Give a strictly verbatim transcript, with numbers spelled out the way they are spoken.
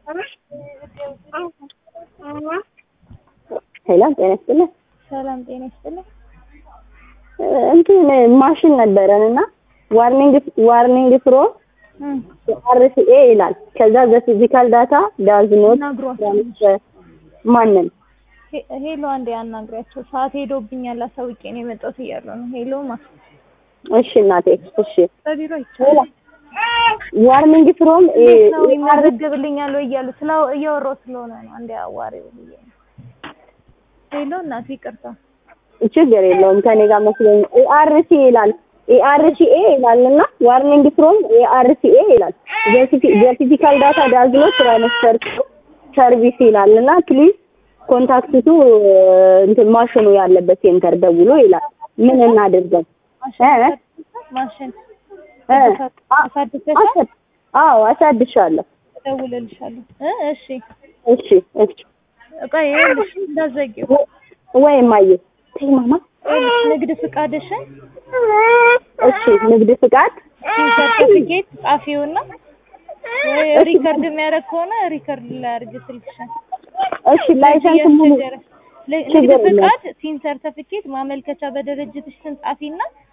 ሰላም ጤና ይስጥልኝ። ሰላም ጤና ይስጥልኝ። እንትን ማሽን ነበረንና ዋርኒንግ ዋርኒንግ ፍሮ አርሲኤ ይላል። ከዛ ዘ ፊዚካል ዳታ ዳዝ ኖት ትራንስፈር ማንን ሄሎ አንዴ አናግሪያቸው። ሰዓት ሄዶብኛል አሳውቄ ነው የመጣሁት እያሉ ነው። ሄሎ ማ እሺ እናቴ እሺ በቢሮ ይቻላል። ዋርኒንግ ፍሮም ነው ይመዘግብልኛል ወይ እያሉ ስለው እያወራሁ ስለሆነ ነው። አንዴ አዋሪው ብዬ ነው። ሄሎ እናቴ ይቅርታ። ችግር የለውም ከኔ ጋር መስሎኝ ኤአርሲ ይላል። ኤአርሲኤ ይላልና ዋርኒንግ ፍሮም ኤአርሲኤ ይላል። ፊዚካል ዳታ ዳዝ ኖት ትራንስፈር ሰርቪስ ይላልና ፕሊዝ ኮንታክት ቱ እንትን ማሽኑ ያለበት ሴንተር ደውሎ ይላል። ምን እናድርገው? ማሽን አሳድሻለሁ። አዎ አሳድሻለሁ። ደውልልሻለሁ። እሺ እሺ እሺ ቆይ ይኸውልሽ እንዳዘጊው ወይ ማየ ተይ ማማ ንግድ ፍቃድሽን እሺ ንግድ ፍቃድ ሰርቲፊኬት ጻፊውና ወይ ሪከርድ የሚያደርግ ከሆነ ሪከርድ ላይ አድርጊ ስልክሽን። እሺ ላይሰንስ ሙሉ ንግድ ፍቃድ ሲን ሰርቲፊኬት ማመልከቻ በድርጅትሽ ስም ጻፊና